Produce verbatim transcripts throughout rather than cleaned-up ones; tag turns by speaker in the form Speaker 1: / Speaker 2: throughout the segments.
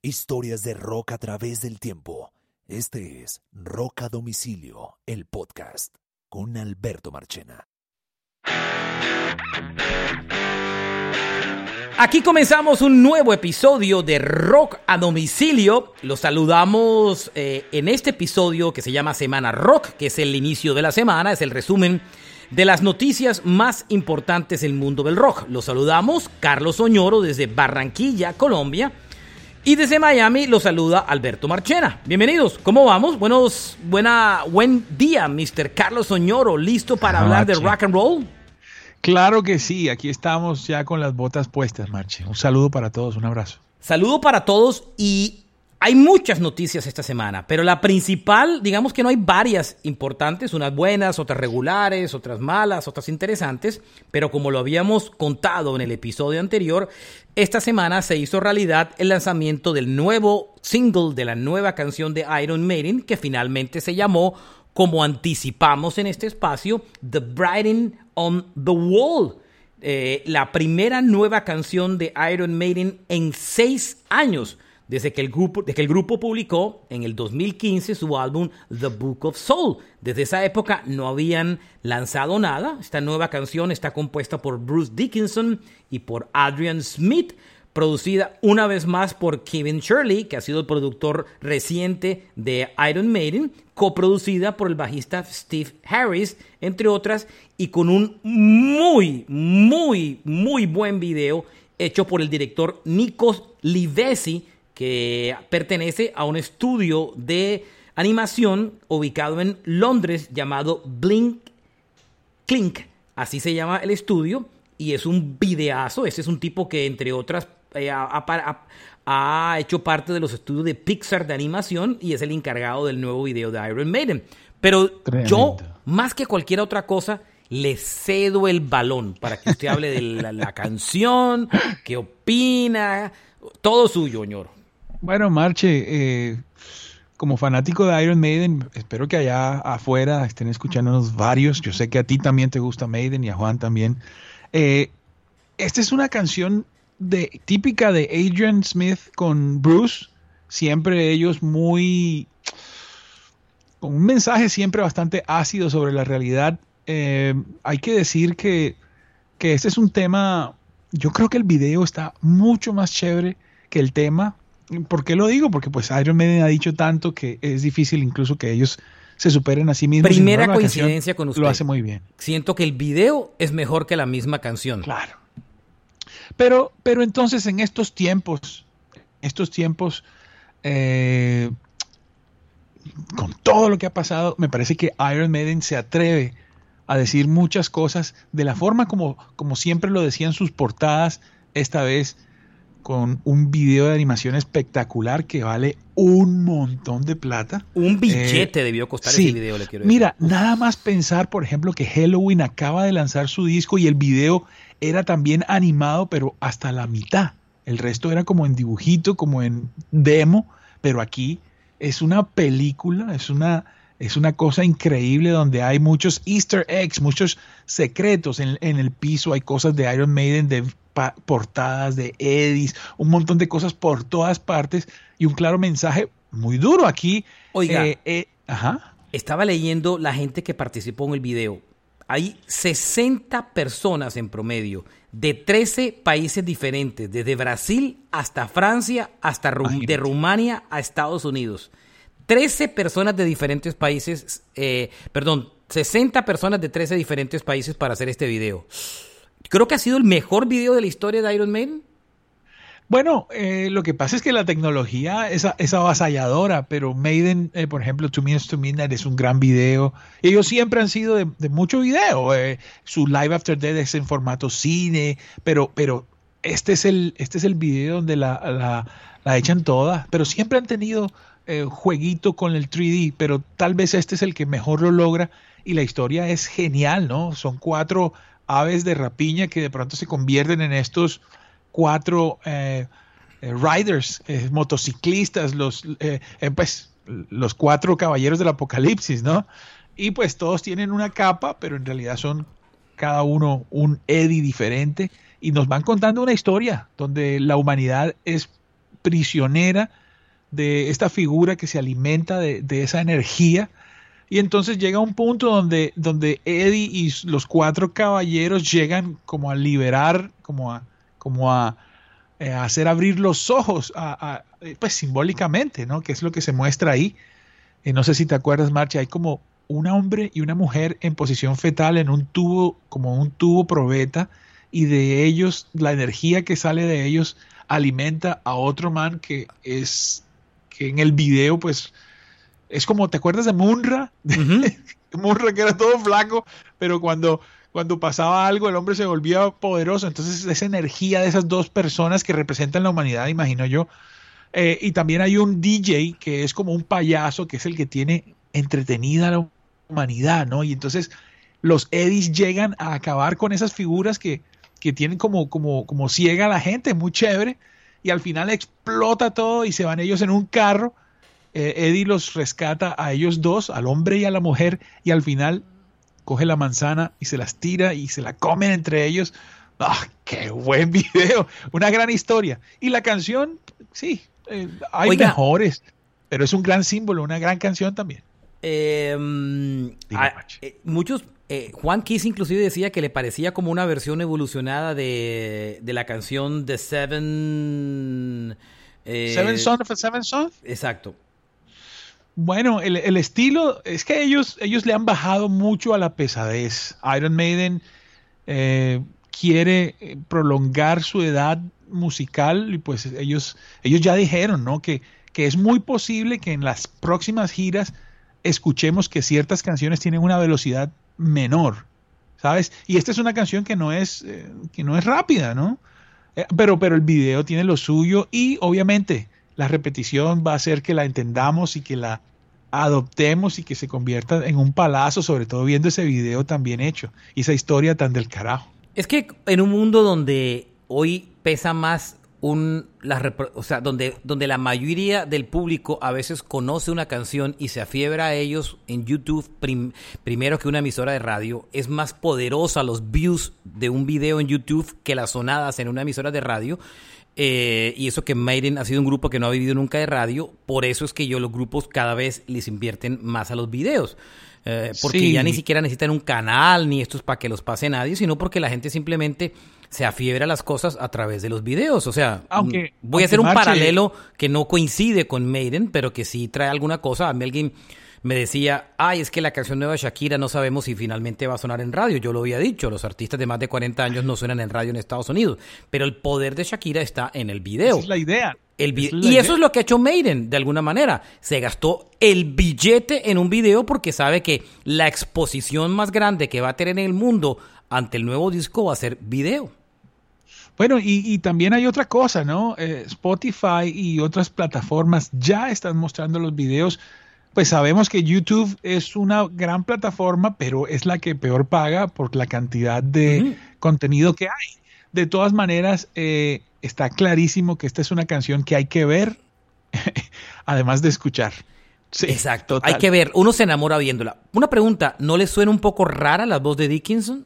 Speaker 1: Historias de rock a través del tiempo. Este es Rock a Domicilio, el podcast, con Alberto Marchena.
Speaker 2: Aquí comenzamos un nuevo episodio de Rock a Domicilio. Los saludamos eh, en este episodio que se llama Semana Rock, que es el inicio de la semana, es el resumen de las noticias más importantes del mundo del rock. Los saludamos Carlos Oñoro desde Barranquilla, Colombia. Y desde Miami los saluda Alberto Marchena. Bienvenidos, ¿cómo vamos? Buenos, buena, buen día, mister Carlos Oñoro. ¿Listo para
Speaker 3: Ah,
Speaker 2: hablar
Speaker 3: Marche.
Speaker 2: de rock and roll?
Speaker 3: Claro que sí, aquí estamos ya con las botas puestas, Marche. Un saludo para todos, un abrazo.
Speaker 2: Saludo para todos y hay muchas noticias esta semana, pero la principal, digamos que no hay varias importantes, unas buenas, otras regulares, otras malas, otras interesantes, pero como lo habíamos contado en el episodio anterior, esta semana se hizo realidad el lanzamiento del nuevo single de la nueva canción de Iron Maiden, que finalmente se llamó, como anticipamos en este espacio, The Writing on the Wall. Eh, la primera nueva canción de Iron Maiden en seis años, desde que el grupo, desde que el grupo publicó en el dos mil quince su álbum The Book of Soul. Desde esa época no habían lanzado nada. Esta nueva canción está compuesta por Bruce Dickinson y por Adrian Smith, producida una vez más por Kevin Shirley, que ha sido el productor reciente de Iron Maiden, coproducida por el bajista Steve Harris, entre otras, y con un muy, muy, muy buen video hecho por el director Nikos Livesi, que pertenece a un estudio de animación ubicado en Londres llamado Blink Clink, así se llama el estudio, y es un videazo. Este es un tipo que, entre otras, eh, ha, ha, ha hecho parte de los estudios de Pixar de animación y es el encargado del nuevo video de Iron Maiden. Pero
Speaker 3: Tremendo.
Speaker 2: Yo, más que cualquier otra cosa, le cedo el balón para que usted hable de la, la canción, qué opina, todo suyo, Oñoro.
Speaker 3: Bueno, Marche, eh, como fanático de Iron Maiden, espero que allá afuera estén escuchándonos varios. Yo sé que a ti también te gusta Maiden y a Juan también. Eh, esta es una canción de, típica de Adrian Smith con Bruce. Siempre ellos muy... con un mensaje siempre bastante ácido sobre la realidad. Eh, hay que decir que, que este es un tema... Yo creo que el video está mucho más chévere que el tema. ¿Por qué lo digo? Porque pues Iron Maiden ha dicho tanto que es difícil incluso que ellos se superen a sí mismos.
Speaker 2: Primera
Speaker 3: Sin embargo,
Speaker 2: coincidencia con usted.
Speaker 3: Lo hace muy bien.
Speaker 2: Siento que el video es mejor que la misma canción.
Speaker 3: Claro. Pero, pero entonces en estos tiempos, estos tiempos, eh, con todo lo que ha pasado, me parece que Iron Maiden se atreve a decir muchas cosas de la forma como, como siempre lo decían sus portadas, esta vez con un video de animación espectacular que vale un montón de plata.
Speaker 2: Un billete
Speaker 3: eh,
Speaker 2: debió costar
Speaker 3: sí.
Speaker 2: ese video, le quiero decir.
Speaker 3: Mira, nada más pensar, por ejemplo, que Helloween acaba de lanzar su disco y el video era también animado, pero hasta la mitad. El resto era como en dibujito, como en demo, pero aquí es una película, es una, es una cosa increíble donde hay muchos easter eggs, muchos secretos. En, en el piso hay cosas de Iron Maiden, de pa- portadas de Eddies, un montón de cosas por todas partes y un claro mensaje muy duro aquí.
Speaker 2: Oiga,
Speaker 3: eh, eh, ajá.
Speaker 2: estaba leyendo la gente que participó en el video. Hay sesenta personas en promedio de trece países diferentes, desde Brasil hasta Francia, hasta Ru- de Rumania a Estados Unidos. trece personas de diferentes países, eh, perdón, sesenta personas de trece diferentes países para hacer este video. Creo que ha sido el mejor video de la historia de Iron Maiden.
Speaker 3: Bueno, eh, lo que pasa es que la tecnología es, es avasalladora, pero Maiden, eh, por ejemplo, Two Minutes to Midnight es un gran video. Ellos siempre han sido de, de mucho video. Eh, su Live After Death es en formato cine, pero, pero este es el, este es el video donde la, la, la echan toda. Pero siempre han tenido eh, jueguito con el tres D, pero tal vez este es el que mejor lo logra. Y la historia es genial, ¿no? Son cuatro aves de rapiña que de pronto se convierten en estos cuatro eh, eh, riders, eh, motociclistas, los, eh, eh, pues, los cuatro caballeros del apocalipsis, ¿no? Y pues todos tienen una capa, pero en realidad son cada uno un Eddie diferente y nos van contando una historia donde la humanidad es prisionera de esta figura que se alimenta de, de esa energía. Y entonces llega un punto donde, donde Eddie y los cuatro caballeros llegan como a liberar, como a, como a, eh, a hacer abrir los ojos, a, a, pues simbólicamente, ¿no? Que es lo que se muestra ahí. Eh, no sé si te acuerdas, Marcia, hay como un hombre y una mujer en posición fetal en un tubo, como un tubo probeta, y de ellos, la energía que sale de ellos alimenta a otro man que es, que en el video, pues, es como, ¿te acuerdas de Munra? Uh-huh. Munra, que era todo flaco, pero cuando, cuando pasaba algo, el hombre se volvía poderoso. Entonces, esa energía de esas dos personas que representan la humanidad, imagino yo. Eh, y también hay un D J que es como un payaso, que es el que tiene entretenida a la humanidad, ¿no? Y entonces, los Eddies llegan a acabar con esas figuras que, que tienen como, como, como ciega a la gente, muy chévere. Y al final explota todo y se van ellos en un carro. Eh, Eddie los rescata a ellos dos, al hombre y a la mujer, y al final coge la manzana y se las tira y se la comen entre ellos. ¡Ah, qué buen video! Una gran historia. Y la canción, sí, eh, hay Oiga, mejores, pero es un gran símbolo, una gran canción también.
Speaker 2: Eh, a, eh, muchos, eh, Juan Kiss inclusive decía que le parecía como una versión evolucionada de, de la canción The Seven...
Speaker 3: Eh, Seven Son of a Seven Son.
Speaker 2: Exacto.
Speaker 3: Bueno, el, el estilo es que ellos, ellos le han bajado mucho a la pesadez. Iron Maiden eh, quiere prolongar su edad musical y pues ellos, ellos ya dijeron, ¿no? que, que es muy posible que en las próximas giras escuchemos que ciertas canciones tienen una velocidad menor, ¿sabes? Y esta es una canción que no es, eh, que no es rápida, ¿no? Eh, pero, pero el video tiene lo suyo y obviamente la repetición va a hacer que la entendamos y que la adoptemos y que se convierta en un palazo, sobre todo viendo ese video tan bien hecho y esa historia tan del carajo.
Speaker 2: Es que en un mundo donde hoy pesa más un, la, o sea, donde, donde la mayoría del público a veces conoce una canción y se afiebra a ellos en YouTube prim, primero que una emisora de radio, es más poderosa los views de un video en YouTube que las sonadas en una emisora de radio. Eh, y eso que Maiden ha sido un grupo que no ha vivido nunca de radio, por eso es que yo los grupos cada vez les invierten más a los videos, eh, porque sí. Ya ni siquiera necesitan un canal ni esto es para que los pase nadie, sino porque la gente simplemente se afiebra las cosas a través de los videos. O sea, aunque, voy aunque a hacer un marche... paralelo que no coincide con Maiden, pero que sí trae alguna cosa. A mí alguien me decía, ay, es que la canción nueva de Shakira no sabemos si finalmente va a sonar en radio. Yo lo había dicho, los artistas de más de cuarenta años no suenan en radio en Estados Unidos, pero el poder de Shakira está en el video.
Speaker 3: Esa es la idea.
Speaker 2: El vi-
Speaker 3: es la
Speaker 2: y
Speaker 3: idea.
Speaker 2: eso es lo que ha hecho Maiden, de alguna manera. Se gastó el billete en un video porque sabe que la exposición más grande que va a tener en el mundo ante el nuevo disco va a ser video.
Speaker 3: Bueno, y, y también hay otra cosa, ¿no? Eh, Spotify y otras plataformas ya están mostrando los videos. Pues sabemos que YouTube es una gran plataforma, pero es la que peor paga por la cantidad de uh-huh. contenido que hay. De todas maneras, eh, está clarísimo que esta es una canción que hay que ver, además de escuchar.
Speaker 2: Sí, exacto, total. Hay que ver, uno se enamora viéndola. Una pregunta, ¿no le suena un poco rara la voz de Dickinson?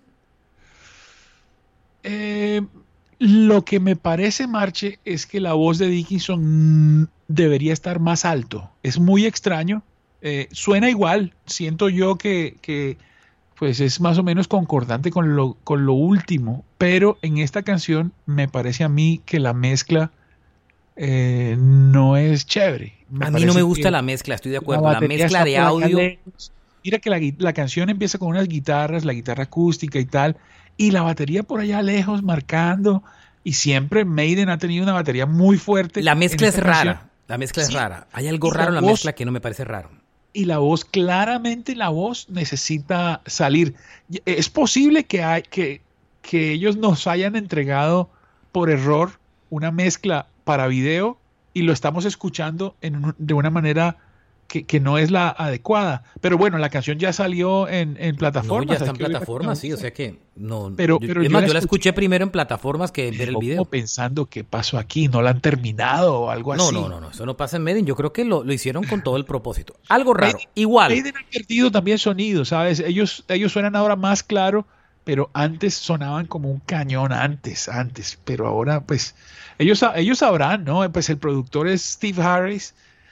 Speaker 3: Eh, lo que me parece, Marche, es que la voz de Dickinson mmm, debería estar más alto. Es muy extraño. Eh, suena igual, siento yo que, que pues es más o menos concordante con lo, con lo último, pero en esta canción me parece a mí que la mezcla eh, no es chévere.
Speaker 2: Me a mí no me gusta la mezcla, estoy de acuerdo, la, la mezcla de audio.
Speaker 3: Mira que la, la canción empieza con unas guitarras, la guitarra acústica y tal, y la batería por allá lejos marcando, y siempre Maiden ha tenido una batería muy fuerte.
Speaker 2: La mezcla es rara, canción. La mezcla sí. es rara, hay algo y raro en la, la mezcla que no me parece raro.
Speaker 3: Y la voz, claramente la voz necesita salir. Es posible que, hay, que, que ellos nos hayan entregado por error una mezcla para video y lo estamos escuchando en, de una manera que, que no es la adecuada. Pero bueno, la canción ya salió en, en plataformas.
Speaker 2: No, ya está en plataformas, sí, o sea que no.
Speaker 3: Pero,
Speaker 2: yo,
Speaker 3: pero
Speaker 2: es
Speaker 3: yo
Speaker 2: más,
Speaker 3: la
Speaker 2: yo la
Speaker 3: escuché,
Speaker 2: escuché primero en plataformas que ver el video.
Speaker 3: Como pensando qué pasó aquí, no la han terminado o algo
Speaker 2: no,
Speaker 3: así.
Speaker 2: No, no, no, eso no pasa en Maiden. Yo creo que lo, lo hicieron con todo el propósito. Algo raro,
Speaker 3: Maiden,
Speaker 2: igual.
Speaker 3: Maiden ha perdido también sonido, ¿sabes? Ellos, ellos suenan ahora más claro, pero antes sonaban como un cañón, antes, antes, pero ahora pues ellos, ellos sabrán, ¿no? Pues el productor es Steve Harris.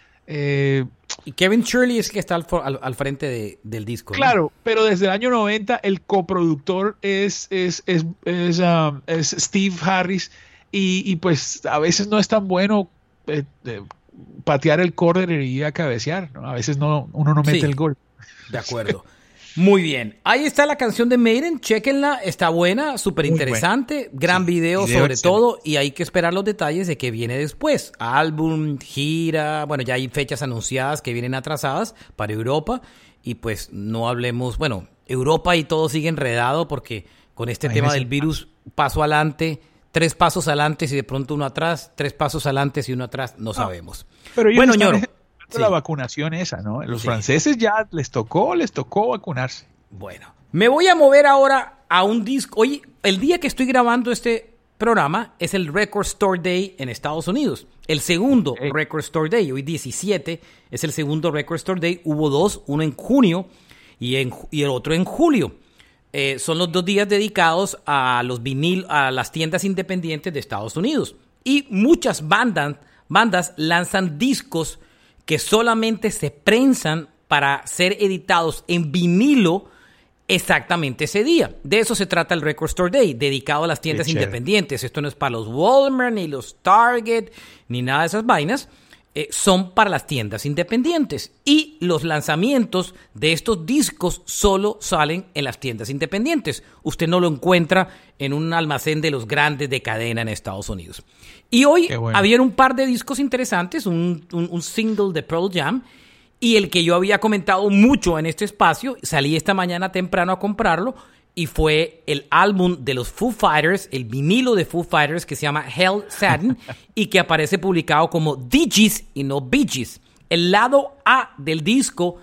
Speaker 3: Eh,
Speaker 2: y Kevin Shirley es el que está al, al, al frente de, del disco, ¿no?
Speaker 3: Claro, pero desde el año noventa el coproductor es, es, es, es, um, es Steve Harris y, y pues a veces no es tan bueno eh, eh, patear el córner y ir a cabecear, ¿no? A veces no, uno no mete
Speaker 2: sí,
Speaker 3: el gol.
Speaker 2: De acuerdo. Muy bien. Ahí está la canción de Maiden. Chéquenla. Está buena, súper interesante. Bueno. Gran sí, video, video sobre excelente. Todo. Y hay que esperar los detalles de qué viene después. Álbum, gira. Bueno, ya hay fechas anunciadas que vienen atrasadas para Europa. Y pues no hablemos... Bueno, Europa y todo sigue enredado porque con este Ahí tema del virus, paso adelante, tres pasos adelante y de pronto uno atrás, tres pasos adelante y uno atrás, no, no. sabemos.
Speaker 3: Pero
Speaker 2: bueno, ñoro.
Speaker 3: Sí. La vacunación esa, ¿no? Los sí. franceses ya les tocó, les tocó vacunarse.
Speaker 2: Bueno, me voy a mover ahora a un disco. Oye, el día que estoy grabando este programa es el Record Store Day en Estados Unidos. El segundo hey. Record Store Day, hoy diecisiete, es el segundo Record Store Day. Hubo dos, uno en junio y, en, y el otro en julio. Eh, son los dos días dedicados a los vinil, a las tiendas independientes de Estados Unidos. Y muchas bandas, bandas lanzan discos que solamente se prensan para ser editados en vinilo exactamente ese día. De eso se trata el Record Store Day, dedicado a las tiendas independientes. Esto no es para los Walmart, ni los Target, ni nada de esas vainas. Eh, son para las tiendas independientes. Y los lanzamientos de estos discos solo salen en las tiendas independientes. Usted no lo encuentra en un almacén de los grandes de cadena en Estados Unidos. Y hoy bueno. había un par de discos interesantes, un, un, un single de Pearl Jam, y el que yo había comentado mucho en este espacio, salí esta mañana temprano a comprarlo, y fue el álbum de los Foo Fighters, el vinilo de Foo Fighters que se llama Hell Satin, y que aparece publicado como Dee Gees y no Bee Gees. El lado A del disco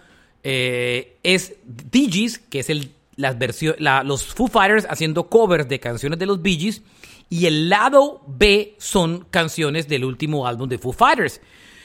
Speaker 2: eh, es Dee Gees, que es el, las versión, la, los Foo Fighters haciendo covers de canciones de los Bee Gees, y el lado B son canciones del último álbum de Foo Fighters.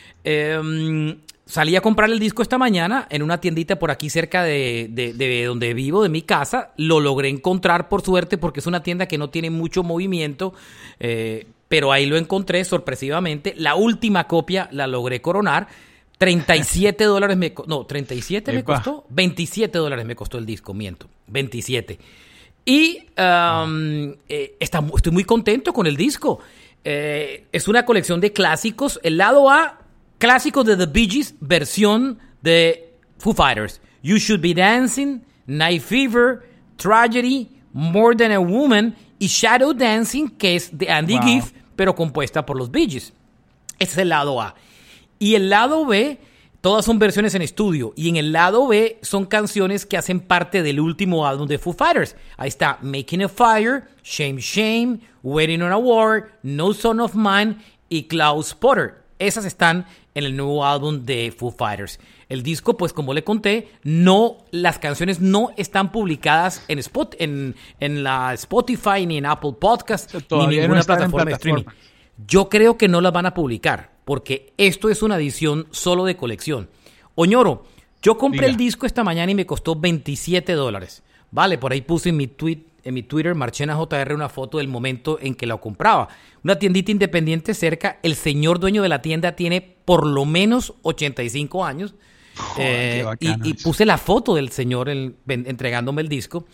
Speaker 2: Eh, salí a comprar el disco esta mañana en una tiendita por aquí cerca de, de, de donde vivo, de mi casa. Lo logré encontrar por suerte porque es una tienda que no tiene mucho movimiento, eh, pero ahí lo encontré sorpresivamente. La última copia la logré coronar. treinta y siete dólares me costó. No, treinta y siete me costó. veintisiete dólares me costó el disco, miento. veintisiete. Y um, eh, está, estoy muy contento con el disco. Eh, es una colección de clásicos. El lado A, clásicos de The Bee Gees, versión de Foo Fighters. You Should Be Dancing, Night Fever, Tragedy, More Than a Woman y Shadow Dancing, que es de Andy wow. Gibb, pero compuesta por los Bee Gees. Ese es el lado A. Y el lado B, todas son versiones en estudio. Y en el lado B son canciones que hacen parte del último álbum de Foo Fighters. Ahí está Making a Fire, Shame Shame, Waiting on a War, No Son of Mine y Cloud Spotter. Esas están en el nuevo álbum de Foo Fighters. El disco, pues como le conté, no, las canciones no están publicadas en, Spot, en, en la Spotify, ni en Apple Podcast, ni ninguna no plataforma de streaming. Yo creo que no las van a publicar, porque esto es una edición solo de colección. Oñoro, yo compré Diga. el disco esta mañana y me costó veintisiete dólares. Vale, por ahí puse en mi tweet, en mi Twitter, Marchena J R, una foto del momento en que la compraba. Una tiendita independiente cerca. El señor dueño de la tienda tiene por lo menos ochenta y cinco años. Joder, eh, y, y puse la foto del señor el, entregándome el disco.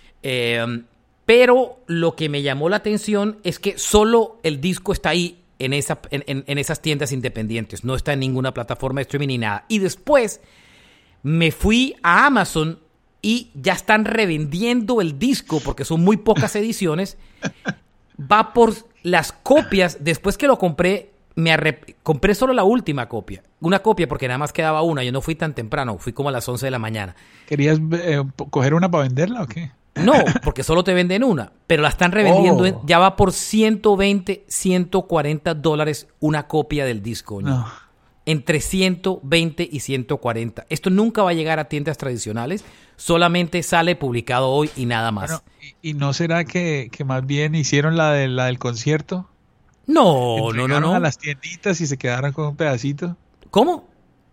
Speaker 2: Eh, pero lo que me llamó la atención es que solo el disco está ahí en, esa, en, en, en esas tiendas independientes. No está en ninguna plataforma de streaming ni nada. Y después me fui a Amazon y ya están revendiendo el disco porque son muy pocas ediciones. Va por las copias. Después que lo compré, me arrep- compré solo la última copia. Una copia porque nada más quedaba una. Yo no fui tan temprano, fui como a las once de la mañana. ¿Querías
Speaker 3: eh, coger una para venderla o qué?
Speaker 2: No, porque solo te venden una. Pero la están revendiendo. Oh. En, ya va por ciento veinte, ciento cuarenta dólares una copia del disco. ¿No? No. Entre ciento veinte y ciento cuarenta. Esto nunca va a llegar a tiendas tradicionales. Solamente sale publicado hoy y nada más.
Speaker 3: Bueno, ¿y, y no será que, que más bien hicieron la, de, la del concierto?
Speaker 2: No, no, no, no.
Speaker 3: a las tienditas y se quedaron con un pedacito.
Speaker 2: ¿Cómo?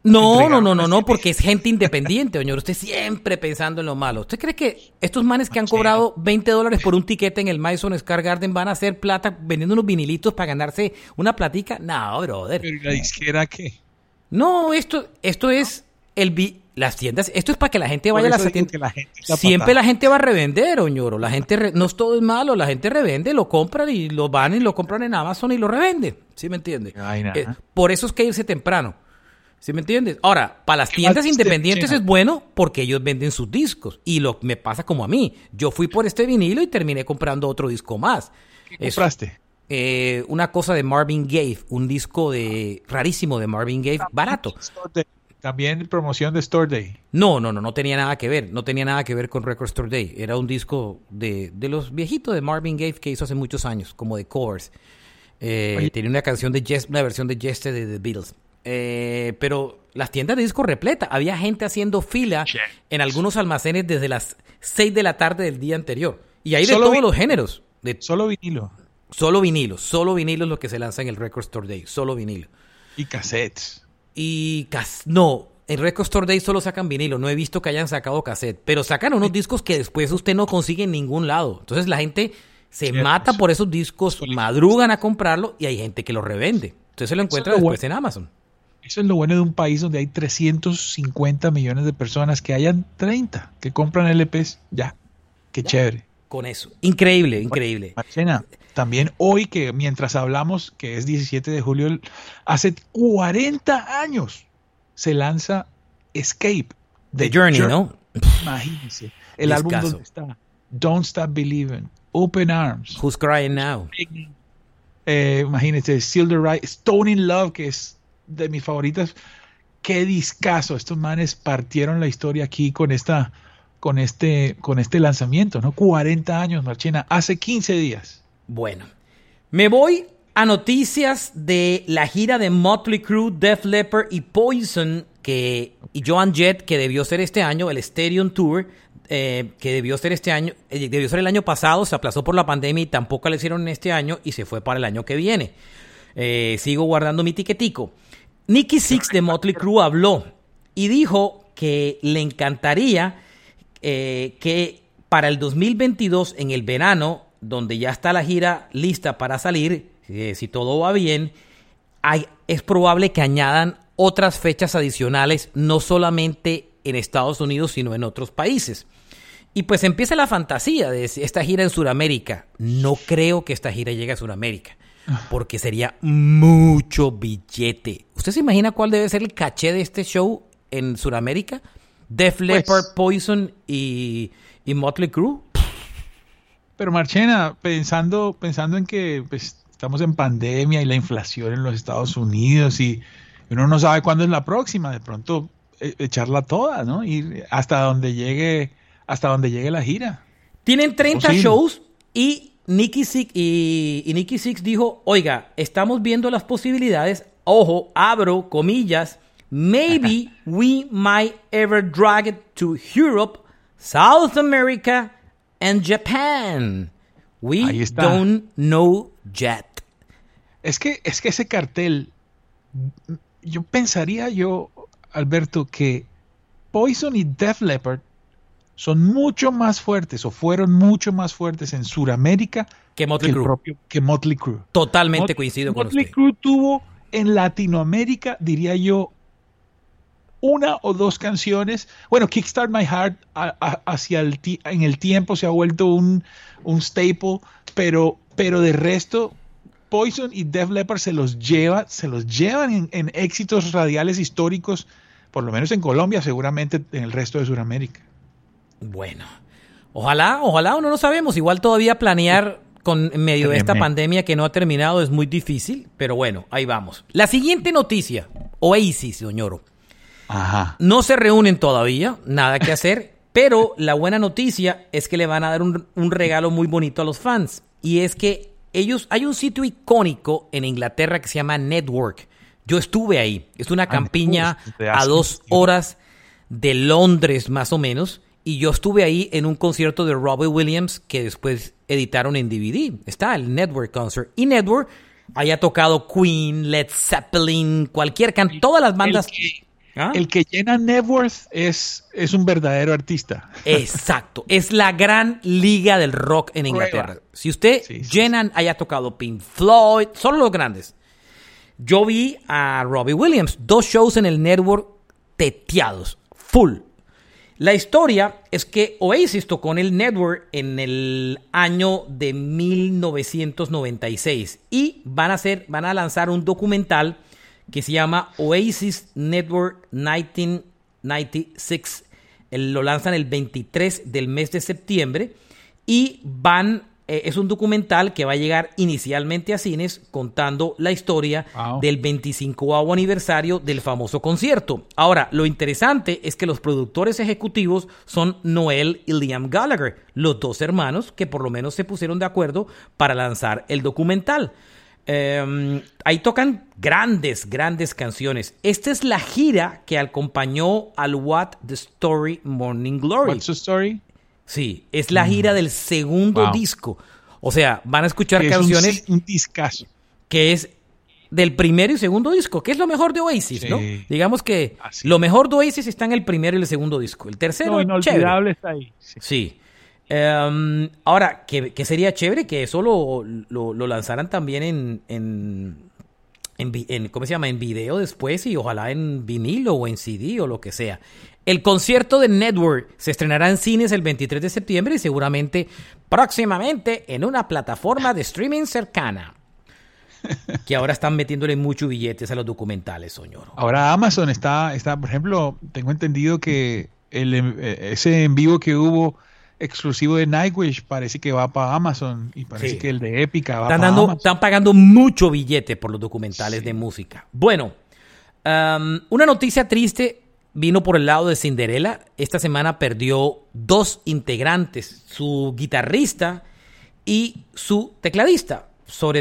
Speaker 2: No, no, no, no, no, porque es gente independiente, señor. Usted siempre pensando en lo malo. ¿Usted cree que estos manes que han cobrado veinte dólares por un tiquete en el Madison Square Garden van a hacer plata vendiendo unos vinilitos para ganarse una platica? No, brother.
Speaker 3: ¿Pero la disquera qué?
Speaker 2: No, esto, esto es el vi- las tiendas. Esto es para que la gente vaya a las tiendas.
Speaker 3: La gente la
Speaker 2: Siempre
Speaker 3: patada.
Speaker 2: la gente va a revender, oñoro. La gente re- no es todo es malo. La gente revende, lo compran y lo van y lo compran en Amazon y lo revende. ¿Sí me entiende?
Speaker 3: Ay, nada.
Speaker 2: Eh, por eso es que irse temprano. ¿Sí me entiendes? Ahora, para las tiendas
Speaker 3: más
Speaker 2: independientes
Speaker 3: chino?
Speaker 2: es bueno porque ellos venden sus discos. Y lo me pasa como a mí. Yo fui por este vinilo y terminé comprando otro disco más.
Speaker 3: ¿Qué
Speaker 2: Es,
Speaker 3: compraste?
Speaker 2: eh, una cosa de Marvin Gaye, un disco de rarísimo de Marvin Gaye, barato.
Speaker 3: Store Day. También promoción de Store Day.
Speaker 2: No, no, no, no tenía nada que ver. No tenía nada que ver con Record Store Day. Era un disco de, de los viejitos de Marvin Gaye que hizo hace muchos años, como de covers. Eh,
Speaker 3: Oye.
Speaker 2: tenía una canción de Yes, una versión de Yesterday de The Beatles. Eh, pero las tiendas de discos repleta. Había gente haciendo fila
Speaker 3: Che.
Speaker 2: en algunos almacenes desde las seis de la tarde del día anterior. Y hay de
Speaker 3: Solo
Speaker 2: todos
Speaker 3: vi-
Speaker 2: los géneros. De
Speaker 3: Solo vinilo
Speaker 2: solo vinilos. Solo vinilos lo que se lanza en el Record Store Day. Solo vinilo.
Speaker 3: y cassettes.
Speaker 2: Y cas- no, en Record Store Day solo sacan vinilo. No he visto que hayan sacado cassette. Pero sacan unos discos que después usted no consigue en ningún lado. Entonces la gente se
Speaker 3: Cierto.
Speaker 2: mata por esos discos,
Speaker 3: Solito.
Speaker 2: madrugan a comprarlo y hay gente que los revende. Entonces se lo encuentra
Speaker 3: es lo
Speaker 2: después en Amazon.
Speaker 3: Eso es lo bueno de un país donde hay trescientos cincuenta millones de personas, que hayan treinta que compran L Pes. Ya, qué chévere.
Speaker 2: Con eso. Increíble, increíble.
Speaker 3: Marcena, también hoy, que mientras hablamos, que es diecisiete de julio, hace cuarenta años se lanza Escape.
Speaker 2: The Journey, ¿no?
Speaker 3: Imagínense. El álbum
Speaker 2: Discazo.
Speaker 3: donde está Don't Stop Believing, Open Arms,
Speaker 2: Who's Crying Now?
Speaker 3: eh, imagínense, Still the Right, Stone in Love, que es de mis favoritas. Qué discazo. Estos manes partieron la historia aquí con esta, con este, con este lanzamiento, ¿no? cuarenta años, Marchena, hace quince días.
Speaker 2: Bueno, me voy a noticias de la gira de Motley Crue, Def Leppard y Poison que, y Joan Jett, que debió ser este año, el Stadium Tour, eh, que debió ser este año, eh, debió ser el año pasado, se aplazó por la pandemia y tampoco lo hicieron en este año y se fue para el año que viene. Eh, sigo guardando mi tiquetico. Nicky Sixx de Motley Crue habló y dijo que le encantaría eh, que para el dos mil veintidós, en el verano, donde ya está la gira lista para salir, eh, si todo va bien, hay, es probable que añadan otras fechas adicionales, no solamente en Estados Unidos, sino en otros países. Y pues empieza la fantasía de esta gira en Sudamérica. No creo que esta gira llegue a Sudamérica, porque sería mucho billete. ¿Usted se imagina cuál debe ser el caché de este show en Sudamérica? Def Leppard,
Speaker 3: Pues,
Speaker 2: Poison y, y Motley Crue.
Speaker 3: Pero Marchena, pensando, pensando en que pues, estamos en pandemia y la inflación en los Estados Unidos y uno no sabe cuándo es la próxima, de pronto e- echarla toda, ¿no? Ir hasta donde llegue, hasta donde llegue la gira.
Speaker 2: Tienen treinta
Speaker 3: Posible.
Speaker 2: shows y Nicky Sixx y, y Nicky Sixx dijo, oiga, estamos viendo las posibilidades, ojo, abro comillas, maybe we might ever drag it to Europe, South America and Japan. We
Speaker 3: Ahí está.
Speaker 2: don't know yet.
Speaker 3: Es que, es que ese cartel, yo pensaría yo, Alberto, que Poison y Def Leppard son mucho más fuertes o fueron mucho más fuertes en Sudamérica
Speaker 2: Que Motley
Speaker 3: que, el
Speaker 2: Crue.
Speaker 3: propio, que Motley Crue.
Speaker 2: Totalmente
Speaker 3: Mot-
Speaker 2: coincido con
Speaker 3: Motley
Speaker 2: usted.
Speaker 3: Crue tuvo en Latinoamérica, diría yo, una o dos canciones. Bueno, Kickstart My Heart a- a- hacia el ti- en el tiempo se ha vuelto un, un staple, pero, pero de resto, Poison y Def Leppard se los lleva, se los llevan en, en éxitos radiales históricos, por lo menos en Colombia, seguramente en el resto de Sudamérica.
Speaker 2: Bueno, ojalá, ojalá, uno no sabemos. Igual todavía planear con en medio de esta
Speaker 3: Tremendo.
Speaker 2: pandemia que no ha terminado es muy difícil, pero bueno, ahí vamos. La siguiente noticia, Oasis, señor.
Speaker 3: Ajá.
Speaker 2: No se reúnen todavía, nada que hacer, pero la buena noticia es que le van a dar un, un regalo muy bonito a los fans. Y es que ellos, hay un sitio icónico en Inglaterra que se llama Network. Yo estuve ahí. Es una campiña
Speaker 3: de
Speaker 2: a
Speaker 3: hace
Speaker 2: dos
Speaker 3: tiempo.
Speaker 2: horas de Londres, más o menos. Y yo estuve ahí en un concierto de Robbie Williams que después editaron en D V D. Está el Network Concert. Y Network haya tocado Queen, Led Zeppelin, cualquier can todas las bandas.
Speaker 3: El que, ¿Ah? El que llena Networth es, es un verdadero artista.
Speaker 2: Exacto. Es la gran liga del rock en Inglaterra. Prueba. Si usted sí, sí, llena, sí. haya tocado Pink Floyd, solo los grandes. Yo vi a Robbie Williams, dos shows en el Network teteados, full. La historia es que Oasis tocó en el Network en el año de mil novecientos noventa y seis y van a, hacer, van a lanzar un documental que se llama Oasis Network mil novecientos noventa y seis. Lo lanzan el veintitrés del mes de septiembre y van, eh, es un documental que va a llegar inicialmente a cines contando la historia wow. del veinticincoavo aniversario del famoso concierto. Ahora, lo interesante es que los productores ejecutivos son Noel y Liam Gallagher, los dos hermanos que por lo menos se pusieron de acuerdo para lanzar el documental. Um, ahí tocan grandes, grandes canciones. Esta es la gira que acompañó al What the Story Morning Glory.
Speaker 3: What's the Story?
Speaker 2: Sí, es la gira mm. del segundo wow. disco. O sea, van a escuchar
Speaker 3: que
Speaker 2: canciones.
Speaker 3: Es un, un discazo.
Speaker 2: Que es del primero y segundo disco, que es lo mejor de Oasis, sí. ¿no? Digamos que Así. lo mejor de Oasis está en el primero y el segundo disco. El tercero,
Speaker 3: no, inolvidable está ahí.
Speaker 2: Sí. sí. Um, ahora, que, que sería chévere que eso lo, lo, lo lanzaran también en, en, en, en, ¿cómo se llama? En video después y ojalá en vinilo o en C D o lo que sea. El concierto de Network se estrenará en cines el veintitrés de septiembre y seguramente próximamente en una plataforma de streaming cercana. Que ahora están metiéndole muchos billetes a los documentales, señor.
Speaker 3: Ahora Amazon está, está, por ejemplo, tengo entendido que el, ese en vivo que hubo exclusivo de Nightwish parece que va para Amazon y parece sí. que el de Épica va
Speaker 2: están
Speaker 3: para
Speaker 2: dando,
Speaker 3: Amazon.
Speaker 2: Están pagando mucho billete por los documentales sí. de música. Bueno, um, una noticia triste vino por el lado de Cinderella. Esta semana perdió dos integrantes, su guitarrista y su tecladista. Sobre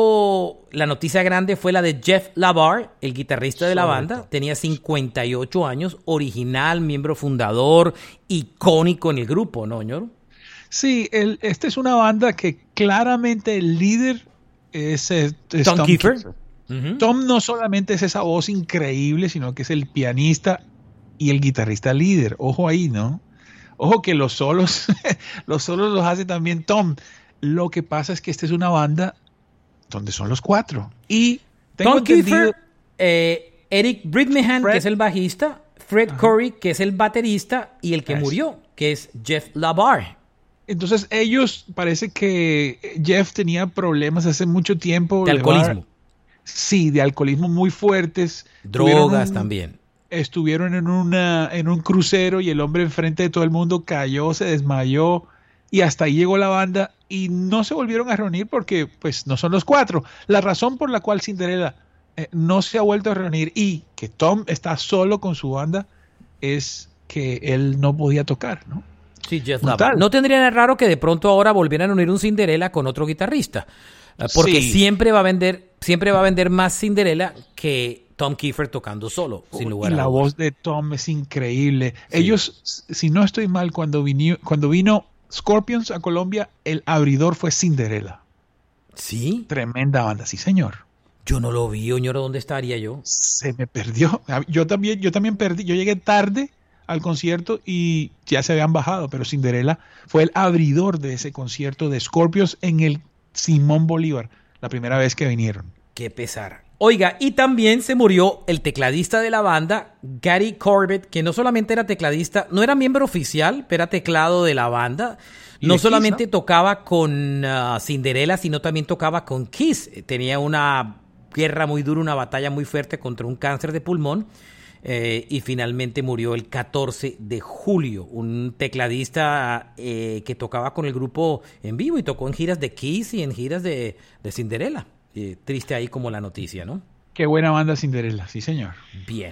Speaker 2: todo, la noticia grande fue la de Jeff Labar, el guitarrista de la banda. Tenía cincuenta y ocho años, original, miembro fundador, icónico en el grupo, ¿no, señor?
Speaker 3: Sí, el, esta es una banda que claramente el líder es, es
Speaker 2: Tom, Tom Kiefer.
Speaker 3: Kiefer. Uh-huh. Tom no solamente es esa voz increíble, sino que es el pianista y el guitarrista líder. Ojo ahí, ¿no? Ojo que los solos, los solos los hace también Tom. Lo que pasa es que esta es una banda donde son los cuatro. Y tengo
Speaker 2: Tom
Speaker 3: entendido...
Speaker 2: Kiefer, eh, Eric Bridmehan, Fred, que es el bajista, Fred Ajá. Coury, que es el baterista, y el que es. murió, que es Jeff Labar.
Speaker 3: Entonces ellos, parece que Jeff tenía problemas hace mucho tiempo.
Speaker 2: De alcoholismo.
Speaker 3: Labar, sí, de alcoholismo muy fuertes.
Speaker 2: Drogas
Speaker 3: un,
Speaker 2: también.
Speaker 3: Estuvieron en, una, en un crucero y el hombre enfrente de todo el mundo cayó, se desmayó. Y hasta ahí llegó la banda y no se volvieron a reunir porque pues no son los cuatro. La razón por la cual Cinderella eh, no se ha vuelto a reunir y que Tom está solo con su banda es que él no podía tocar, ¿no?
Speaker 2: Sí, Jeff Labar. No tendría nada raro que de pronto ahora volvieran a unir un Cinderella con otro guitarrista. Porque sí. siempre va a vender, siempre va a vender más Cinderella que Tom Kiefer tocando solo, oh, sin lugar a dudas.
Speaker 3: La voz de Tom es increíble. Sí. Ellos, si no estoy mal, cuando vino, cuando vino Scorpions a Colombia, el abridor fue Cinderella.
Speaker 2: ¿Sí?
Speaker 3: Tremenda banda, sí señor.
Speaker 2: Yo no lo vi, señor, ¿dónde estaría yo?
Speaker 3: Se me perdió. Yo también, yo también perdí. Yo llegué tarde al concierto y ya se habían bajado, pero Cinderella fue el abridor de ese concierto de Scorpions en el Simón Bolívar, la primera vez que vinieron.
Speaker 2: Qué pesar. Oiga, y también se murió el tecladista de la banda, Gary Corbett, que no solamente era tecladista, no era miembro oficial, pero era teclado de la banda. No Kiss, solamente ¿no? tocaba con uh, Cinderella, sino también tocaba con Kiss. Tenía una guerra muy dura, una batalla muy fuerte contra un cáncer de pulmón. Eh, y finalmente murió el catorce de julio. Un tecladista eh, que tocaba con el grupo en vivo y tocó en giras de Kiss y en giras de, de Cinderella. Eh, triste ahí como la noticia, ¿no?
Speaker 3: Qué buena banda Cinderella, sí señor.
Speaker 2: Bien.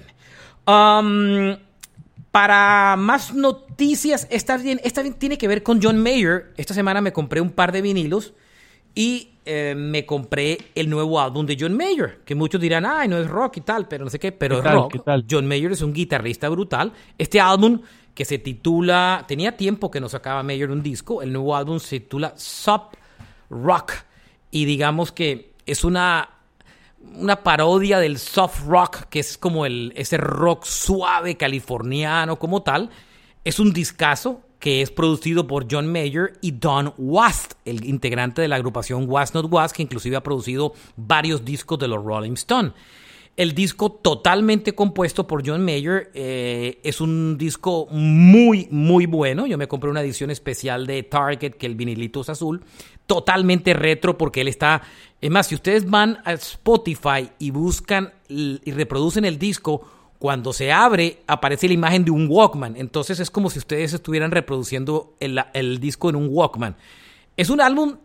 Speaker 2: Um, para más noticias, esta, bien, esta bien tiene que ver con John Mayer. Esta semana me compré un par de vinilos y eh, me compré el nuevo álbum de John Mayer, que muchos dirán, ay, no es rock y tal, pero no sé qué, pero
Speaker 3: ¿Qué
Speaker 2: es
Speaker 3: tal,
Speaker 2: rock.
Speaker 3: ¿qué tal?
Speaker 2: John Mayer es un guitarrista brutal. Este álbum que se titula, tenía tiempo que no sacaba Mayer un disco, el nuevo álbum se titula Sub Rock y digamos que es una una parodia del soft rock, que es como el, ese rock suave californiano como tal. Es un discazo que es producido por John Mayer y Don Was, el integrante de la agrupación Was Not Was, que inclusive ha producido varios discos de los Rolling Stones. El disco totalmente compuesto por John Mayer, eh, es un disco muy, muy bueno. Yo me compré una edición especial de Target, que el vinilito es azul, totalmente retro, porque él está... Es más, si ustedes van a Spotify y buscan y reproducen el disco, cuando se abre aparece la imagen de un Walkman. Entonces es como si ustedes estuvieran reproduciendo el, el disco en un Walkman. Es un álbum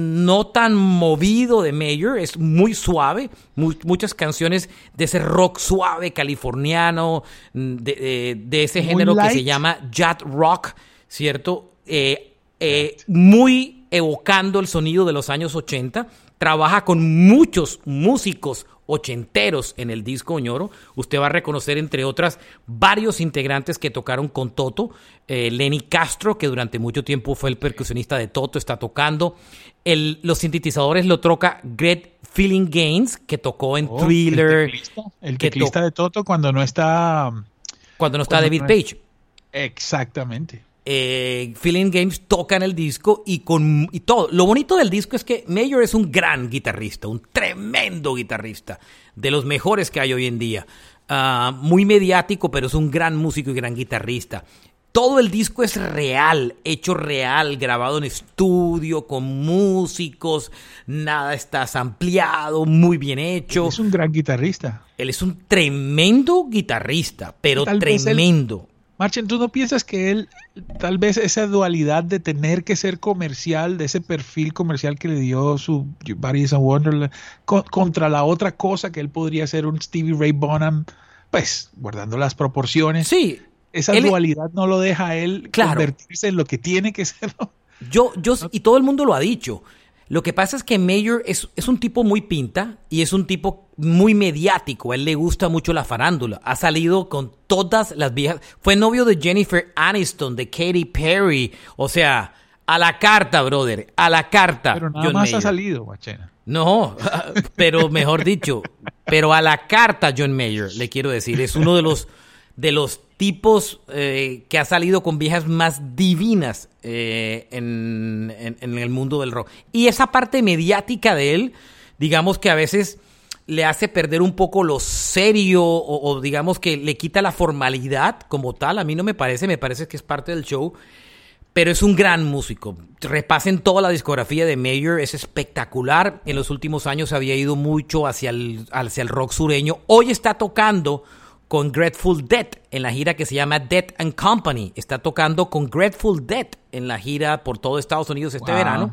Speaker 2: no tan movido de Mayer, es muy suave, muy, muchas canciones de ese rock suave californiano, de, de, de ese muy género light, que se llama yacht rock, ¿cierto? Eh, eh, muy evocando el sonido de los años ochenta. Trabaja con muchos músicos ochenteros en el disco, Oñoro. Usted va a reconocer, entre otras, varios integrantes que tocaron con Toto. Eh, Lenny Castro, que durante mucho tiempo fue el percusionista de Toto, está tocando. El, los sintetizadores lo toca Greg Feeling Gaines, que tocó en oh, Thriller.
Speaker 3: El teclista, el teclista to- de Toto cuando no está...
Speaker 2: Cuando no está cuando David no es... Page.
Speaker 3: Exactamente.
Speaker 2: Eh, Feeling Games toca en el disco y con y todo. Lo bonito del disco es que Mayer es un gran guitarrista, un tremendo guitarrista, de los mejores que hay hoy en día. Uh, muy mediático, pero es un gran músico y gran guitarrista. Todo el disco es real, hecho real, grabado en estudio, con músicos, nada está sampleado, muy bien hecho.
Speaker 3: Es un gran guitarrista.
Speaker 2: Él es un tremendo guitarrista, pero Tal tremendo.
Speaker 3: Marchen, ¿tú no piensas que él, tal vez esa dualidad de tener que ser comercial, de ese perfil comercial que le dio su Buddies and Wonderland, co- contra la otra cosa que él podría ser un Stevie Ray Vaughan, pues, guardando las proporciones?
Speaker 2: Sí.
Speaker 3: Esa él, dualidad no lo deja a él claro, convertirse en lo que tiene que ser, ¿no?
Speaker 2: Yo, yo, y todo el mundo lo ha dicho. Lo que pasa es que Mayer es, es un tipo muy pinta y es un tipo muy mediático. A él le gusta mucho la farándula. Ha salido con todas las viejas. Fue novio de Jennifer Aniston, de Katy Perry. O sea, a la carta, brother. A la carta.
Speaker 3: Pero nada
Speaker 2: John
Speaker 3: más
Speaker 2: Mayer.
Speaker 3: ha salido, Guachena.
Speaker 2: No, pero mejor dicho, pero a la carta John Mayer, le quiero decir. Es uno de los, de los tipos eh, que ha salido con viejas más divinas eh, en, en, en el mundo del rock. Y esa parte mediática de él, digamos que a veces le hace perder un poco lo serio o, o digamos que le quita la formalidad como tal. A mí no me parece, me parece que es parte del show. Pero es un gran músico. Repasen toda la discografía de Mayer, es espectacular. En los últimos años había ido mucho hacia el, hacia el rock sureño. Hoy está tocando con Grateful Dead en la gira que se llama Dead and Company. Está tocando con Grateful Dead en la gira por todo Estados Unidos este wow. verano.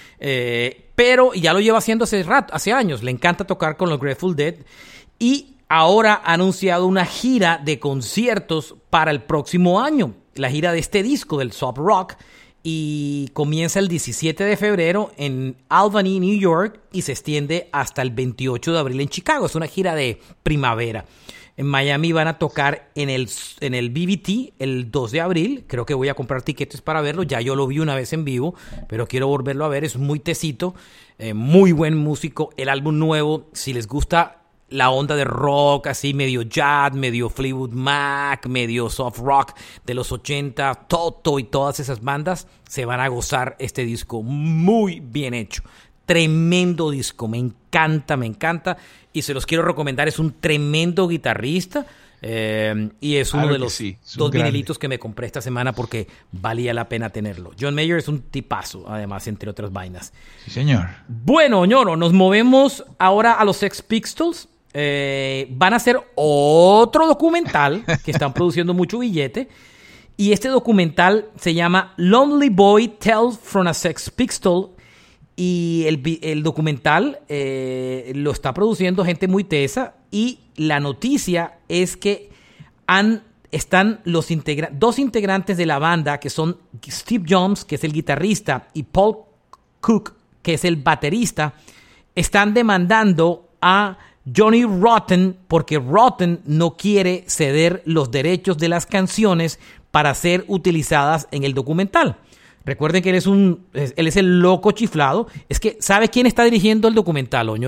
Speaker 2: Eh, pero ya lo lleva haciendo hace rato, hace años. Le encanta tocar con los Grateful Dead. Y ahora ha anunciado una gira de conciertos para el próximo año. La gira de este disco del soft rock. Y comienza el diecisiete de febrero en Albany, New York. Y se extiende hasta el veintiocho de abril en Chicago. Es una gira de primavera. En Miami van a tocar en el, en el B B T el dos de abril. Creo que voy a comprar tiquetes para verlo. Ya yo lo vi una vez en vivo, pero quiero volverlo a ver. Es muy tecito, eh, muy buen músico. El álbum nuevo, si les gusta la onda de rock, así medio jazz, medio Fleetwood Mac, medio soft rock de los ochenta, Toto y todas esas bandas, se van a gozar este disco muy bien hecho. Tremendo disco, me encanta, me encanta. Y se los quiero recomendar, es un tremendo guitarrista eh, y es uno claro de los sí, dos vinilitos que me compré esta semana porque valía la pena tenerlo. John Mayer es un tipazo, además, entre otras vainas.
Speaker 3: Sí, señor.
Speaker 2: Bueno, ñoro, nos movemos ahora a los Sex Pistols. Eh, van a hacer otro documental que están produciendo mucho billete. Y este documental se llama Lonely Boy Tales from a Sex Pistol. Y el, el documental eh, lo está produciendo gente muy tesa. Y la noticia es que han, están los integra- dos integrantes de la banda, que son Steve Jones, que es el guitarrista, y Paul Cook, que es el baterista, están demandando a Johnny Rotten porque Rotten no quiere ceder los derechos de las canciones para ser utilizadas en el documental. Recuerden que él es un, él es el loco chiflado. Es que, ¿sabe quién está dirigiendo el documental, Oñoro?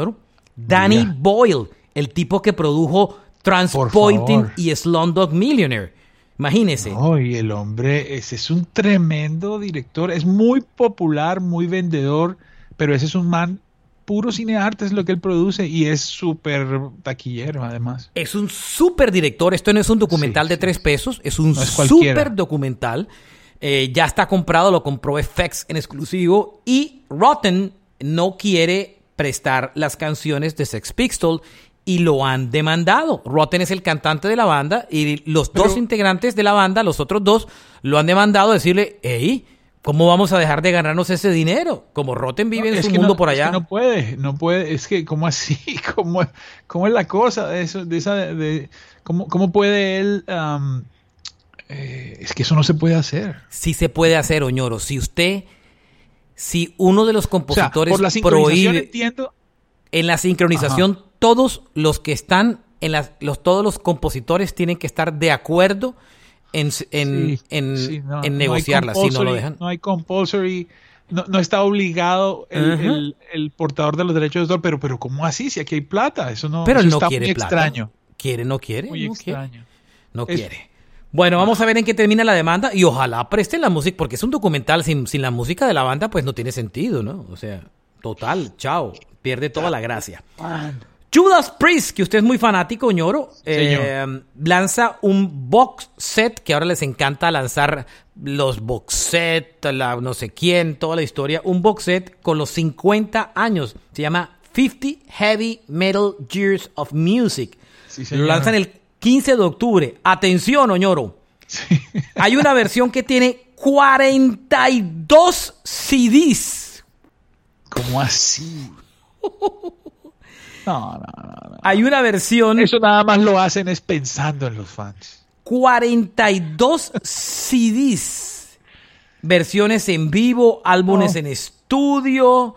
Speaker 2: Danny
Speaker 3: Mira.
Speaker 2: Boyle, el tipo que produjo Transpointing y Slumdog Millionaire. Imagínese.
Speaker 3: No, y el hombre, ese es un tremendo director, es muy popular, muy vendedor, pero ese es un man puro cinearte, es lo que él produce y es súper taquillero además.
Speaker 2: Es un súper director, esto no es un documental
Speaker 3: Sí,
Speaker 2: de
Speaker 3: sí.
Speaker 2: tres pesos, es un
Speaker 3: No es cualquiera.
Speaker 2: súper documental. Eh, ya está comprado, lo compró F X en exclusivo y Rotten no quiere prestar las canciones de Sex Pistols y lo han demandado. Rotten es el cantante de la banda y los
Speaker 3: Pero-
Speaker 2: dos integrantes de la banda, los otros dos, lo han demandado a decirle, hey, ¿cómo vamos a dejar de ganarnos ese dinero? Como Rotten vive
Speaker 3: No,
Speaker 2: en
Speaker 3: es
Speaker 2: su
Speaker 3: que
Speaker 2: mundo
Speaker 3: no,
Speaker 2: por
Speaker 3: es que
Speaker 2: allá.
Speaker 3: no puede, no puede, es que ¿cómo así? ¿Cómo, cómo es la cosa de eso, de esa, de, cómo, cómo puede él? Um, eh, es que eso no se puede hacer.
Speaker 2: Sí se puede hacer, Oñoro. Si usted, si uno de los
Speaker 3: O sea,
Speaker 2: compositores
Speaker 3: por la sincronización
Speaker 2: prohíbe
Speaker 3: entiendo.
Speaker 2: en la sincronización,
Speaker 3: Ajá.
Speaker 2: todos los que están en las, los, todos los compositores tienen que estar de acuerdo en, en,
Speaker 3: Sí,
Speaker 2: en,
Speaker 3: sí, no,
Speaker 2: en
Speaker 3: no hay
Speaker 2: negociarla, si no lo
Speaker 3: compulsory-
Speaker 2: dejan.
Speaker 3: No hay compulsory, no, no está obligado el,
Speaker 2: Ajá.
Speaker 3: el- el portador de los derechos de autor, pero, pero ¿cómo así? Si aquí hay plata, eso no,
Speaker 2: Pero
Speaker 3: eso
Speaker 2: él no
Speaker 3: está
Speaker 2: quiere
Speaker 3: muy
Speaker 2: plata.
Speaker 3: extraño.
Speaker 2: Quiere, no quiere,
Speaker 3: Muy
Speaker 2: no quiere.
Speaker 3: extraño.
Speaker 2: No
Speaker 3: Es-
Speaker 2: quiere. Bueno, vamos a ver en qué termina la demanda y ojalá presten la música, porque es un documental sin, sin la música de la banda, pues no tiene sentido, ¿no? O sea, total, chao, pierde toda la gracia. Judas Priest, que usted es muy fanático, Ñoro, eh, lanza un box set, que ahora les encanta lanzar los box set, la no sé quién, toda la historia, un box set con los cincuenta años, se llama cincuenta Heavy Metal Years of Music.
Speaker 3: Sí,
Speaker 2: Lo
Speaker 3: señor.
Speaker 2: lanzan el quince de octubre. Atención, Oñoro.
Speaker 3: Sí.
Speaker 2: Hay una versión que tiene cuarenta y dos C Ds.
Speaker 3: ¿Cómo así? No, no, no, no.
Speaker 2: Hay una versión...
Speaker 3: Eso nada más lo hacen es pensando en los fans.
Speaker 2: cuarenta y dos C Ds. Versiones en vivo, álbumes
Speaker 3: Oh.
Speaker 2: en estudio,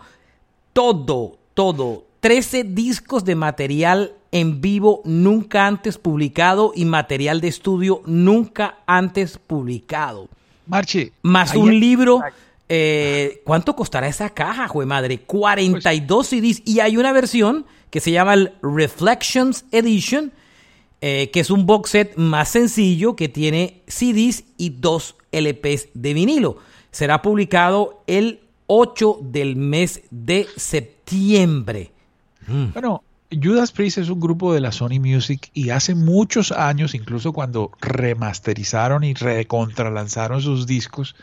Speaker 2: todo, todo. trece discos de material en vivo nunca antes publicado y material de estudio nunca antes publicado.
Speaker 3: Marche.
Speaker 2: Más
Speaker 3: ahí
Speaker 2: un
Speaker 3: hay-
Speaker 2: libro. Eh, ¿Cuánto costará esa caja, jue madre? cuarenta y dos C Ds. Y hay una versión que se llama el Reflections Edition, eh, que es un box set más sencillo que tiene C Ds y dos L Ps de vinilo. Será publicado el ocho del mes de septiembre.
Speaker 3: Bueno, Judas Priest es un grupo de la Sony Music y hace muchos años, incluso cuando remasterizaron y recontralanzaron sus discos,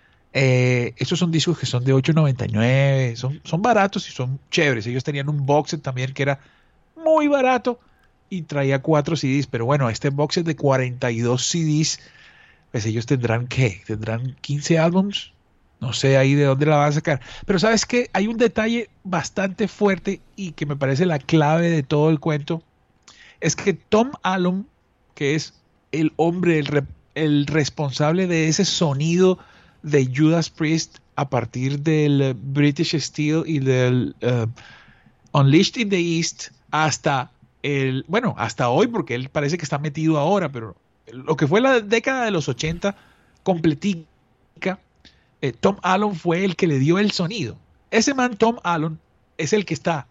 Speaker 3: eh, estos son discos que son de ocho noventa y nueve, son, son baratos y son chéveres. Ellos tenían un box set también que era muy barato y traía cuatro C Ds, pero bueno, este box set de cuarenta y dos C Ds, pues ellos tendrán, ¿qué? ¿Tendrán quince álbums? No sé ahí de dónde la van a sacar. Pero ¿sabes qué? Hay un detalle bastante fuerte y que me parece la clave de todo el cuento. Es que Tom Allom, que es el hombre, el, re- el responsable de ese sonido de Judas Priest a partir del eh, British Steel y del eh, Unleashed in the East hasta el, bueno, hasta hoy, porque él parece que está metido ahora, pero lo que fue la década de los ochenta completica, eh, Tom Allom fue el que le dio el sonido. Ese man Tom Allom es el que está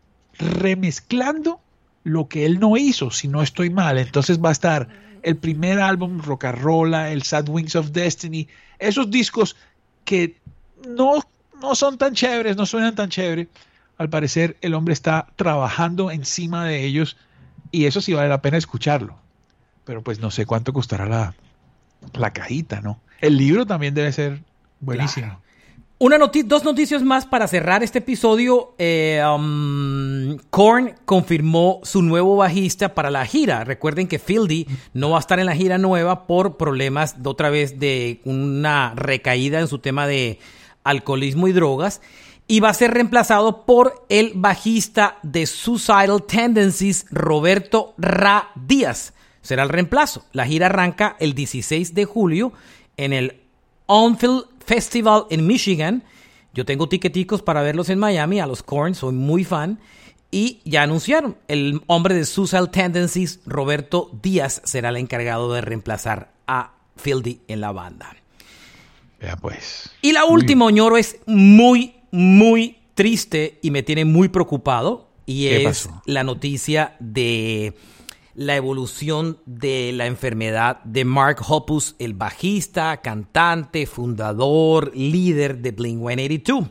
Speaker 3: remezclando lo que él no hizo, si no estoy mal. Entonces va a estar el primer álbum, Rock'n'Rolla, el Sad Wings of Destiny, esos discos que no, no son tan chéveres, no suenan tan chévere. Al parecer el hombre está trabajando encima de ellos y eso sí vale la pena escucharlo. Pero pues no sé cuánto costará la, la cajita, ¿no? El libro también debe ser buenísimo.
Speaker 2: Claro. Una noti- dos noticias más para cerrar este episodio. Eh, um, Korn confirmó su nuevo bajista para la gira. Recuerden que Fieldy no va a estar en la gira nueva por problemas de otra vez de una recaída en su tema de alcoholismo y drogas. Y va a ser reemplazado por el bajista de Suicidal Tendencies, Roberto Ra Díaz. Será el reemplazo. La gira arranca el dieciséis de julio en el Onfield Festival en Michigan. Yo tengo tiqueticos para verlos en Miami, a los Korn, soy muy fan. Y ya anunciaron, el hombre de Suicidal Tendencies, Roberto Díaz, será el encargado de reemplazar a Fieldy en la banda.
Speaker 3: Ya pues.
Speaker 2: Y la última, Ñoro, es muy, muy triste y me tiene muy preocupado. y es pasó? la noticia de la evolución de la enfermedad de Mark Hoppus, el bajista, cantante, fundador, líder de Blink ciento ochenta y dos.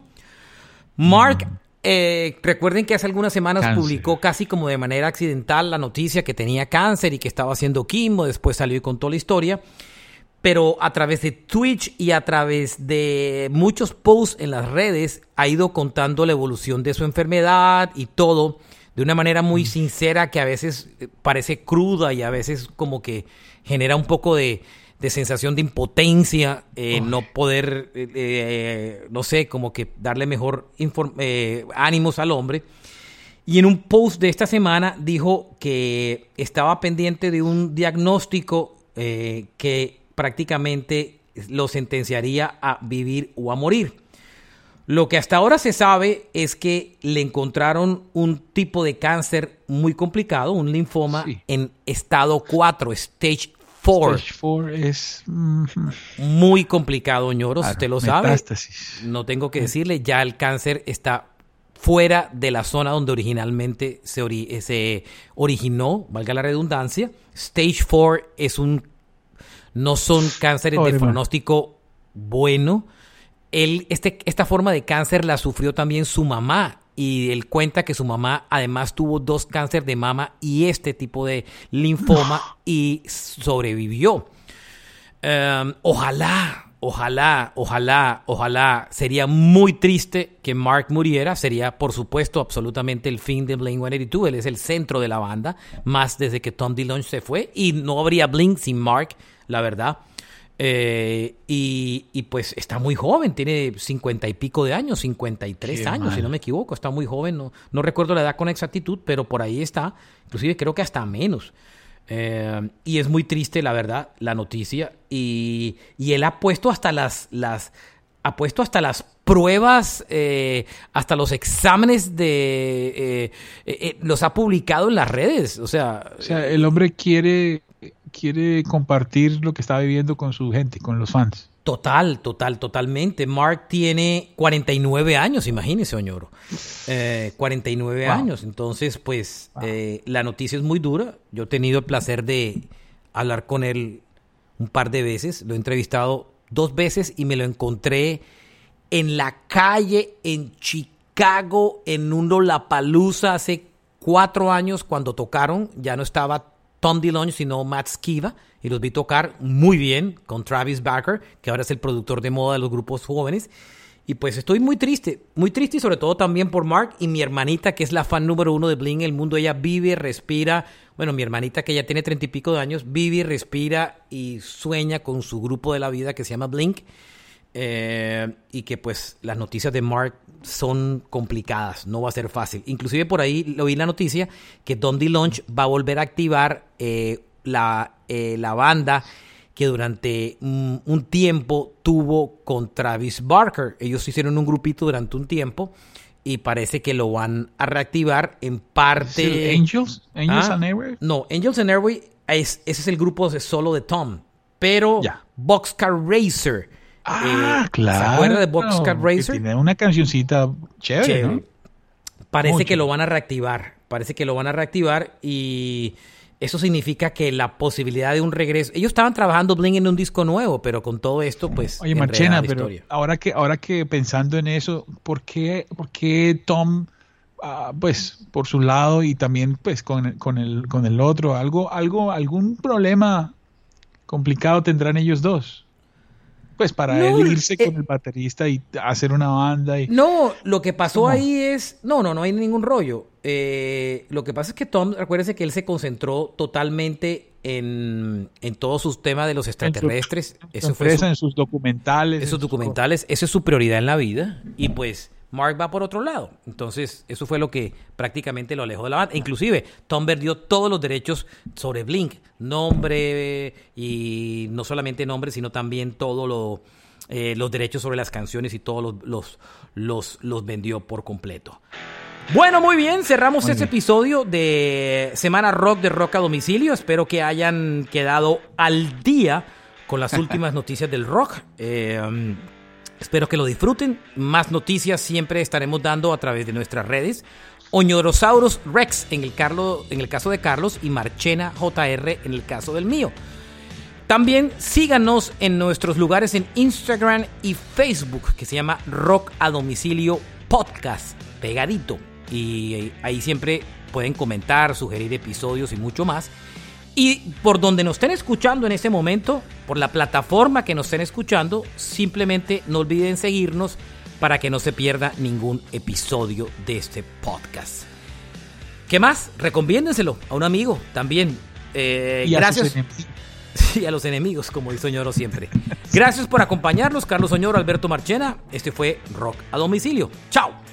Speaker 2: Mark, mm. eh, recuerden que hace algunas semanas cáncer. publicó casi como de manera accidental la noticia que tenía cáncer y que estaba haciendo quimo, después salió y contó la historia, pero a través de Twitch y a través de muchos posts en las redes ha ido contando la evolución de su enfermedad y todo, de una manera muy sincera que a veces parece cruda y a veces como que genera un poco de, de sensación de impotencia, eh, no poder, eh, eh, no sé, como que darle mejor inform- eh, ánimos al hombre. Y en un post de esta semana dijo que estaba pendiente de un diagnóstico eh, que prácticamente lo sentenciaría a vivir o a morir. Lo que hasta ahora se sabe es que le encontraron un tipo de cáncer muy complicado, un linfoma sí. en estado cuatro, stage cuatro.
Speaker 3: Stage cuatro es mm,
Speaker 2: muy complicado, ñoro, claro, usted lo
Speaker 3: metástasis.
Speaker 2: sabe. No tengo que decirle, ya el cáncer está fuera de la zona donde originalmente se, ori- se originó, valga la redundancia. Stage cuatro es un, no son cánceres Pobre de pronóstico man. bueno. Él, este, esta forma de cáncer la sufrió también su mamá y él cuenta que su mamá además tuvo dos cánceres de mama y este tipo de linfoma y sobrevivió. Um, ojalá, ojalá, ojalá, ojalá. Sería muy triste que Mark muriera. Sería, por supuesto, absolutamente el fin de Blink ciento ochenta y dos. Él es el centro de la banda, más desde que Tom DeLonge se fue. Y no habría Blink sin Mark, la verdad. Eh, y, y pues está muy joven, tiene cincuenta y pico de años, cincuenta y tres Qué años, mal. si no me equivoco, está muy joven, no, no recuerdo la edad con exactitud, pero por ahí está, inclusive creo que hasta menos. Eh, y es muy triste, la verdad, la noticia, y, y él ha puesto hasta las, las ha puesto hasta las pruebas, eh, hasta los exámenes de eh, eh, eh, los ha publicado en las redes, o sea,
Speaker 3: o sea, el hombre quiere quiere compartir lo que está viviendo con su gente, con los fans.
Speaker 2: Total, total, totalmente. Mark tiene cuarenta y nueve años, imagínese, Oñoro. Eh, cuarenta y nueve wow. años. Entonces, pues, wow. eh, la noticia es muy dura. Yo he tenido el placer de hablar con él un par de veces. Lo he entrevistado dos veces y me lo encontré en la calle en Chicago, en un Lollapalooza hace cuatro años cuando tocaron. Ya no estaba Tom DeLonge, sino Matt Skiba, y los vi tocar muy bien con Travis Barker, que ahora es el productor de moda de los grupos jóvenes. Y pues estoy muy triste, muy triste y sobre todo también por Mark y mi hermanita, que es la fan número uno de Blink en el mundo. Ella vive, respira, bueno, mi hermanita que ya tiene treinta y pico de años, vive, respira y sueña con su grupo de la vida que se llama Blink. Eh, y que pues las noticias de Mark son complicadas, no va a ser fácil. Inclusive por ahí lo vi la noticia que Tom DeLonge va a volver a activar eh, la, eh, la banda que durante un, un tiempo tuvo con Travis Barker. Ellos hicieron un grupito durante un tiempo y parece que lo van a reactivar en parte.
Speaker 3: ¿Es Angels? ¿Angels ah, and Airway?
Speaker 2: No, Angels and Airway es, ese es el grupo de solo de Tom, pero yeah. Boxcar Racer.
Speaker 3: Ah, eh, claro.
Speaker 2: ¿Se acuerda de Boxcar Racer?
Speaker 3: Tiene una cancioncita chévere, chévere. ¿no?
Speaker 2: Parece
Speaker 3: Mucho.
Speaker 2: que lo van a reactivar. Parece que lo van a reactivar y eso significa que la posibilidad de un regreso. Ellos estaban trabajando Blink en un disco nuevo, pero con todo esto, pues.
Speaker 3: Oye, Marchena, pero historia. ahora que ahora que pensando en eso, ¿por qué, por qué Tom, uh, pues, por su lado y también, pues, con, con el con el otro, algo, algo, algún problema complicado tendrán ellos dos? Pues para no, él irse eh, con el baterista y hacer una banda. Y...
Speaker 2: No, lo que pasó no. ahí es... No, no, no hay ningún rollo. Eh, lo que pasa es que Tom, recuérdese que él se concentró totalmente en, en todos sus temas de los extraterrestres.
Speaker 3: En su, Eso fue su, en sus documentales.
Speaker 2: Esos documentales, eso es su prioridad en la vida. Y pues Mark va por otro lado. Entonces, eso fue lo que prácticamente lo alejó de la banda. Inclusive, Tom perdió todos los derechos sobre Blink. Nombre y no solamente nombre, sino también todos lo, eh, los derechos sobre las canciones y todos los, los, los, los vendió por completo. Bueno, muy bien, cerramos muy este bien. episodio de Semana Rock de Rock a Domicilio. Espero que hayan quedado al día con las últimas noticias del rock. Eh, um, espero que lo disfruten. Más noticias siempre estaremos dando a través de nuestras redes. Oñorosaurus Rex en el, Carlo, en el caso de Carlos y Marchena J R en el caso del mío. También síganos en nuestros lugares en Instagram y Facebook, que se llama Rock a Domicilio Podcast, pegadito. Y ahí siempre pueden comentar, sugerir episodios y mucho más. Y por donde nos estén escuchando en este momento, por la plataforma que nos estén escuchando, simplemente no olviden seguirnos para que no se pierda ningún episodio de este podcast. ¿Qué más? Recomiéndenselo a un amigo también. Eh,
Speaker 3: y a
Speaker 2: gracias.
Speaker 3: sus enemigos.
Speaker 2: Sí, a los enemigos, como dice Oñoro siempre. Gracias por acompañarnos, Carlos Oñoro, Alberto Marchena. Este fue Rock a Domicilio. ¡Chao!